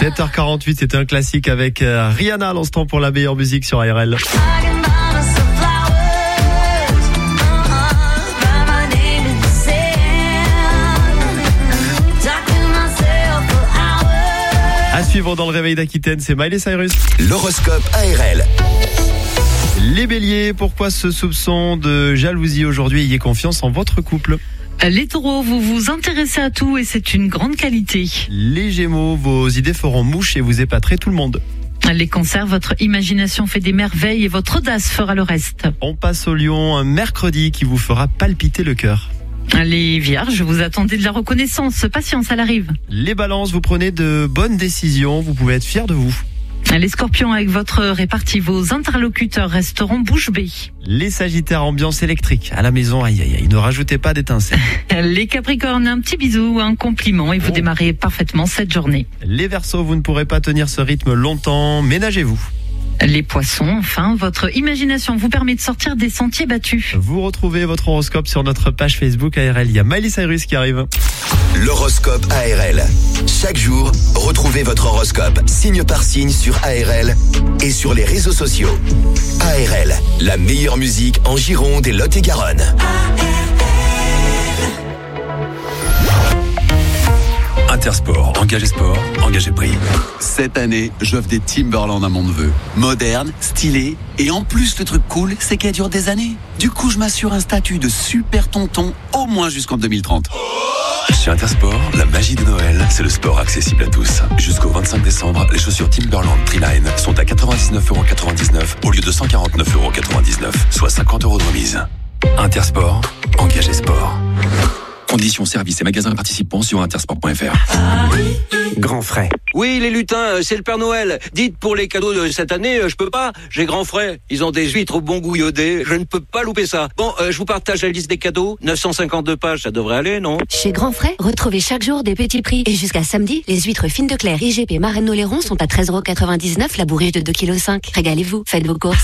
sept heures quarante-huit, c'était un classique avec Rihanna à l'instant pour la meilleure musique sur A R L. À suivre dans le réveil d'Aquitaine, c'est Miley Cyrus. L'horoscope A R L. Les béliers, pourquoi ce soupçon de jalousie aujourd'hui? Ayez confiance en votre couple. Les taureaux, vous vous intéressez à tout et c'est une grande qualité. Les gémeaux, vos idées feront mouche et vous épaterez tout le monde. Les cancers, votre imagination fait des merveilles et votre audace fera le reste. On passe au lion, un mercredi qui vous fera palpiter le cœur. Les vierges, vous attendez de la reconnaissance, patience, elle arrive. Les balances, vous prenez de bonnes décisions, vous pouvez être fiers de vous. Les scorpions, avec votre répartie, vos interlocuteurs resteront bouche bée. Les sagittaires, ambiance électrique. À la maison, aïe aïe aïe, ne rajoutez pas d'étincelles. Les capricornes, un petit bisou, un compliment et vous oh. démarrez parfaitement cette journée. Les verseaux, vous ne pourrez pas tenir ce rythme longtemps, ménagez-vous. Les poissons, enfin, votre imagination vous permet de sortir des sentiers battus. Vous retrouvez votre horoscope sur notre page Facebook A R L. Il y a Miley Cyrus qui arrive. L'horoscope A R L. Chaque jour, retrouvez votre horoscope signe par signe sur A R L et sur les réseaux sociaux. A R L, la meilleure musique en Gironde et Lot-et-Garonne. Intersport, engagé sport, engagé prix. Cette année, j'offre des Timberland à mon neveu. Moderne, stylé, et en plus le truc cool, c'est qu'elle dure des années. Du coup, je m'assure un statut de super tonton au moins jusqu'en deux mille trente. Chez Intersport, la magie de Noël, c'est le sport accessible à tous. Jusqu'au vingt-cinq décembre, les chaussures Timberland Treeline sont à quatre-vingt-dix-neuf euros quatre-vingt-dix-neuf au lieu de cent quarante-neuf euros quatre-vingt-dix-neuf, soit cinquante euros de remise. Intersport, engagé sport. Conditions, services et magasins participants sur intersport point f r. Grand frais. Oui, les lutins, c'est le Père Noël. Dites pour les cadeaux de cette année, je peux pas. J'ai grand frais. Ils ont des huîtres au bon goût iodé. Je ne peux pas louper ça. Bon, euh, je vous partage la liste des cadeaux. neuf cent cinquante-deux pages, ça devrait aller, non? Chez Grand Frais, retrouvez chaque jour des petits prix. Et jusqu'à samedi, les huîtres fines de Claire I G P Marraine-Oléron sont à treize euros quatre-vingt-dix-neuf, la bourriche de deux virgule cinq kilos. Régalez-vous, faites vos courses.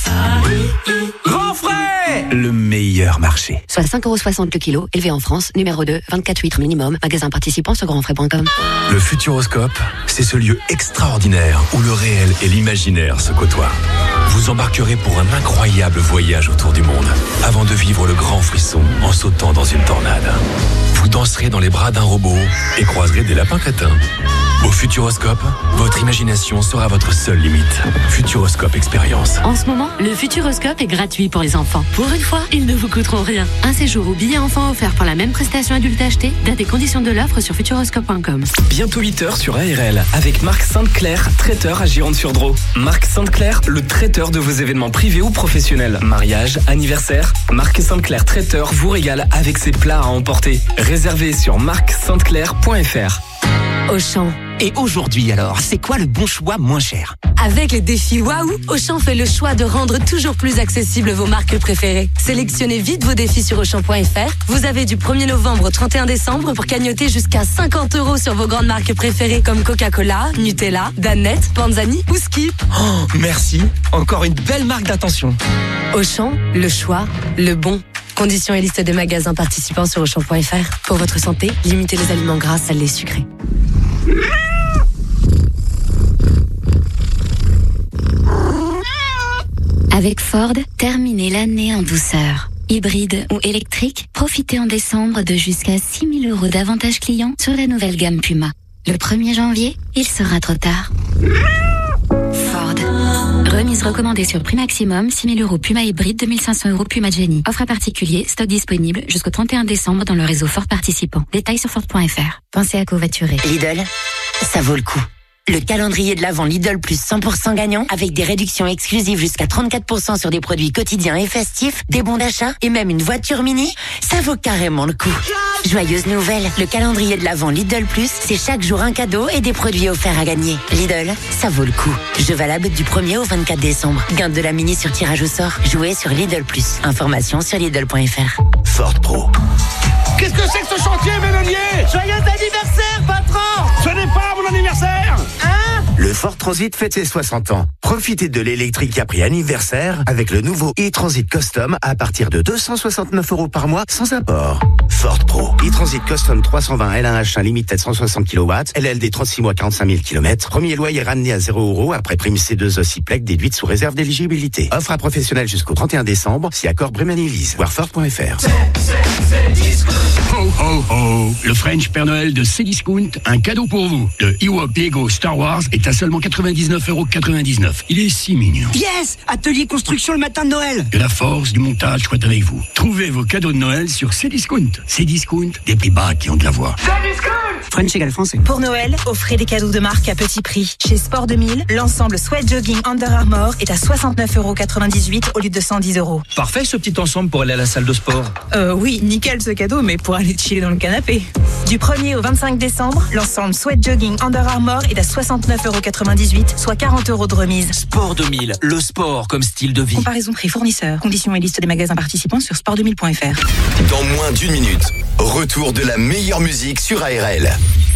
Grand frais! Le meilleur marché. Soit cinq euros soixante le kilo, élevé en France, numéro deux, vingt-quatre huîtres minimum, magasin participant sur grand frais point com. Le Futuroscope, c'est ce lieu extraordinaire où le réel et l'imaginaire se côtoient. Vous embarquerez pour un incroyable voyage autour du monde, avant de vivre le grand frisson en sautant dans une tornade. Vous danserez dans les bras d'un robot et croiserez des lapins crétins. Au Futuroscope, votre imagination sera votre seule limite. Futuroscope Expérience. En ce moment, le Futuroscope est gratuit pour les enfants. Pour une fois, ils ne vous coûteront rien. Un séjour ou billet enfant offert pour la même prestation adulte achetée. Date et conditions de l'offre sur futuroscope point com. Bientôt huit heures sur A R L avec Marc Sainte-Claire, traiteur à Gironde-sur-Dro. Marc Sainte-Claire, le traiteur de vos événements privés ou professionnels. Mariage, anniversaire. Marc Sainte-Claire, traiteur, vous régale avec ses plats à emporter. Réservé sur marc sainte claire point f r. Auchan. Et aujourd'hui alors, c'est quoi le bon choix moins cher? Avec les défis Waouh, Auchan fait le choix de rendre toujours plus accessibles vos marques préférées. Sélectionnez vite vos défis sur auchan point f r. Vous avez du premier novembre au trente et un décembre pour cagnoter jusqu'à cinquante euros sur vos grandes marques préférées comme Coca-Cola, Nutella, Danette, Panzani ou Skip. Oh, merci. Encore une belle marque d'attention. Auchan, le choix, le bon. Conditions et liste des magasins participants sur auchan point f r. Pour votre santé, limitez les aliments gras, salés, sucrés. Avec Ford, terminez l'année en douceur. Hybride ou électrique, profitez en décembre de jusqu'à six mille euros d'avantages clients sur la nouvelle gamme Puma. Le premier janvier, il sera trop tard. Ford. Remise recommandée sur prix maximum, six mille euros Puma hybride, deux mille cinq cents euros Puma Jenny. Offre à particulier, stock disponible jusqu'au trente et un décembre dans le réseau Ford participant. Détails sur Ford point f r. Pensez à covoiturer. Lidl, ça vaut le coup. Le calendrier de l'Avent Lidl plus cent pour cent gagnant avec des réductions exclusives jusqu'à trente-quatre pour cent sur des produits quotidiens et festifs, des bons d'achat et même une voiture mini, ça vaut carrément le coup. Joyeuse nouvelle, le calendrier de l'Avent Lidl plus, c'est chaque jour un cadeau et des produits offerts à gagner. Lidl, ça vaut le coup. Jeu valable du premier au vingt-quatre décembre. Gain de la mini sur tirage au sort. Jouez sur Lidl plus. Information sur Lidl point f r. Ford Pro. Qu'est-ce que c'est que ce chantier, Mélodier? Joyeux anniversaire, patron! Ce n'est pas mon anniversaire! Hein? Le Ford Transit fête ses soixante ans. Profitez de l'électrique à prix anniversaire avec le nouveau e-Transit Custom à partir de deux cent soixante-neuf euros par mois sans apport. Ford Pro. e-Transit Custom trois cent vingt L un H un Limited cent soixante kilowatts, L L D trente-six mois quarante-cinq mille kilomètres. Premier loyer ramené à zéro euros après prime C deux Ocyplec déduite sous réserve d'éligibilité. Offre à professionnels jusqu'au trente et un décembre, si accord Bremen-Lease. Voir Ford point F R. Ho ho ho, le French Père Noël de Cdiscount, un cadeau pour vous. Le Ewok Lego Star Wars est à seulement quatre-vingt-dix-neuf euros quatre-vingt-dix-neuf. Il est si mignon. Yes! Atelier construction le matin de Noël. Que la force du montage soit avec vous. Trouvez vos cadeaux de Noël sur Cdiscount. Cdiscount, des prix bas qui ont de la voix. French égale français. Pour Noël, offrez des cadeaux de marque à petit prix. Chez Sport deux mille, l'ensemble Sweat Jogging Under Armour est à soixante-neuf euros quatre-vingt-dix-huit au lieu de cent dix euros. Parfait ce petit ensemble pour aller à la salle de sport. Euh oui, nickel ce cadeau, mais pour aller chiller dans le canapé. Du premier au vingt-cinq décembre, l'ensemble Sweat Jogging Under Armour est à soixante-neuf euros quatre-vingt-dix-huit, soit quarante euros de remise. Sport deux mille, le sport comme style de vie. Comparaison prix fournisseur. Conditions et liste des magasins participants sur sport deux mille point F R. Dans moins d'une minute, retour de la meilleure musique sur A R L.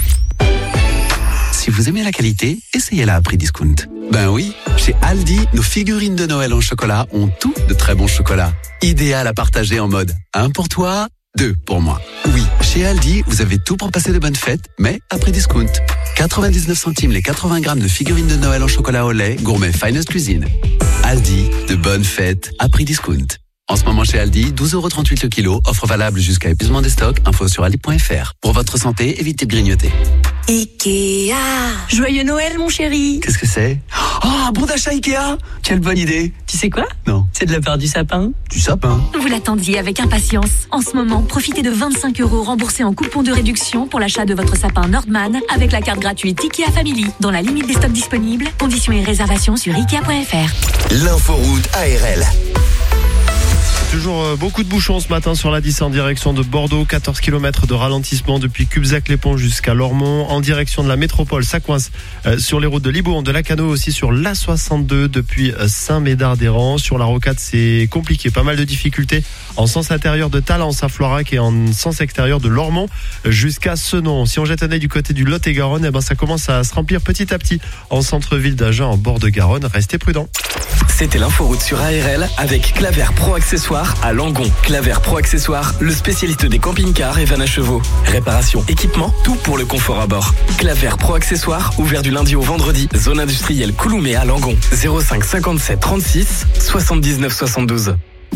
Si vous aimez la qualité, essayez-la à prix discount. Ben oui, chez Aldi, nos figurines de Noël en chocolat ont tout de très bons chocolats. Idéal à partager en mode un pour toi, deux pour moi. Oui, chez Aldi, vous avez tout pour passer de bonnes fêtes, mais à prix discount. quatre-vingt-dix-neuf centimes les quatre-vingts grammes de figurines de Noël en chocolat au lait, gourmet Finest Cuisine. Aldi, de bonnes fêtes à prix discount. En ce moment chez Aldi, douze euros trente-huit le kilo, offre valable jusqu'à épuisement des stocks, info sur aldi point F R. Pour votre santé, évitez de grignoter. Ikea. Joyeux Noël mon chéri. Qu'est-ce que c'est? Oh, un bon d'achat Ikea. Quelle bonne idée. Tu sais quoi? Non. C'est de la part du sapin. Du sapin? Vous l'attendiez avec impatience. En ce moment, profitez de vingt-cinq euros remboursés en coupon de réduction pour l'achat de votre sapin Nordman avec la carte gratuite Ikea Family. Dans la limite des stocks disponibles, conditions et réservations sur ikea point F R. L'inforoute A R L. Toujours euh, beaucoup de bouchons ce matin sur l'A dix en direction de Bordeaux. quatorze kilomètres de ralentissement depuis Cubzac-les-Ponts jusqu'à Lormont. En direction de la métropole, ça coince euh, sur les routes de Libourne, de Lacanau, aussi sur l'A soixante-deux depuis euh, Saint-Médard-des-Rangs. Sur la rocade, c'est compliqué. Pas mal de difficultés en sens intérieur de Talence à Floirac et en sens extérieur de Lormont jusqu'à Senon. Si on jette un œil du côté du Lot-et-Garonne, eh ben, ça commence à se remplir petit à petit en centre-ville d'Agen, en bord de Garonne. Restez prudents. C'était l'inforoute sur A R L avec Claver Pro Accessoires à Langon. Claver Pro Accessoires, le spécialiste des camping-cars et vannes à chevaux. Réparation, équipement, tout pour le confort à bord. Claver Pro Accessoires, ouvert du lundi au vendredi. Zone industrielle Couloumé à Langon. zéro cinq cinquante-sept trente-six soixante-dix-neuf soixante-douze.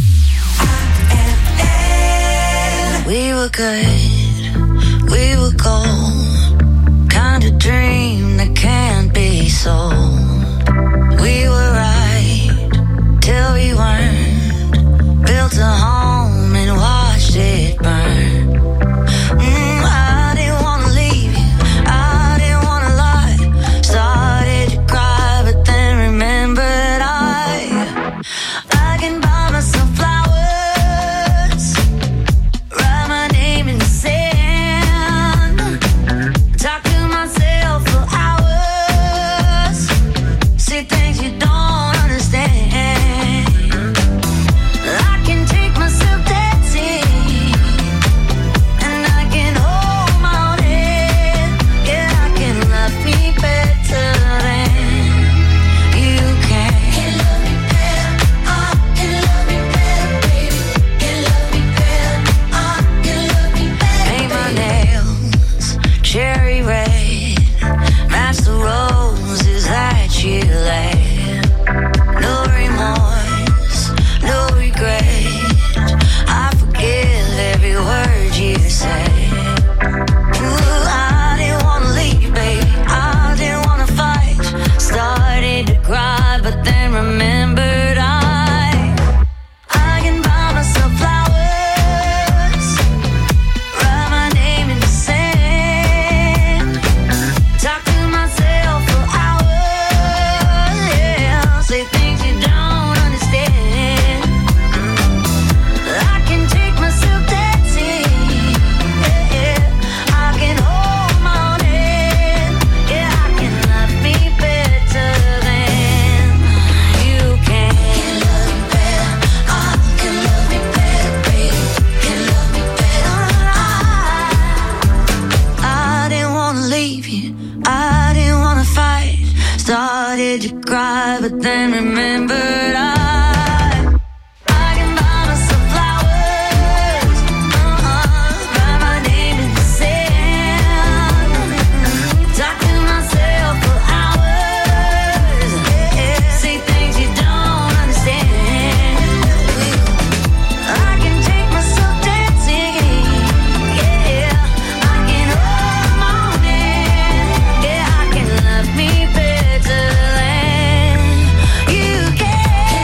We were good, we were gold. Kind of dream that can't be sold. We were right till we weren't. Built a home and watched it burn. Mm, I didn't wanna leave you, I didn't wanna lie. Started to cry, but then remembered I I can buy myself flowers, write my name in the sand, talk to myself for hours, say things you don't but I, I can buy myself flowers, uh-uh, write my name in the sand, talk to myself for hours, say things you don't understand. I can take myself dancing, yeah, I can hold the morning, yeah, I can love me better than you can.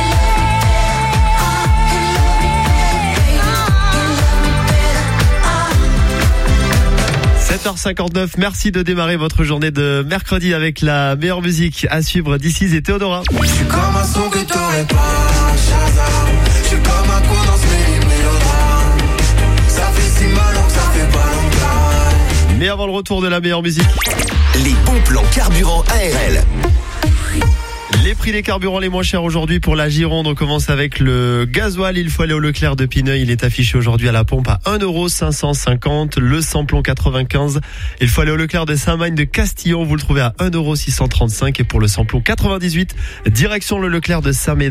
sept heures cinquante-neuf, merci de démarrer votre journée de mercredi avec la meilleure musique à suivre d'ici et Théodora. Je suis comme un son que t'aurais pas, Shazam. Je suis comme un con dans ce mélodrame. Ça fait si mal donc ça fait pas longtemps. Mais avant le retour de la meilleure musique, Les bons plans carburant A R L. les prix des carburants les moins chers aujourd'hui pour la Gironde. On commence avec le gasoil. Il faut aller au Leclerc de Pineuil. Il est affiché aujourd'hui à la pompe à un euro cinq cent cinquante. Le samplon quatre-vingt-quinze. Il faut aller au Leclerc de Saint-Magne de Castillon. Vous le trouvez à un euro six cent trente-cinq. Et pour le samplon quatre-vingt-dix-huit, direction le Leclerc de Saint-Médard.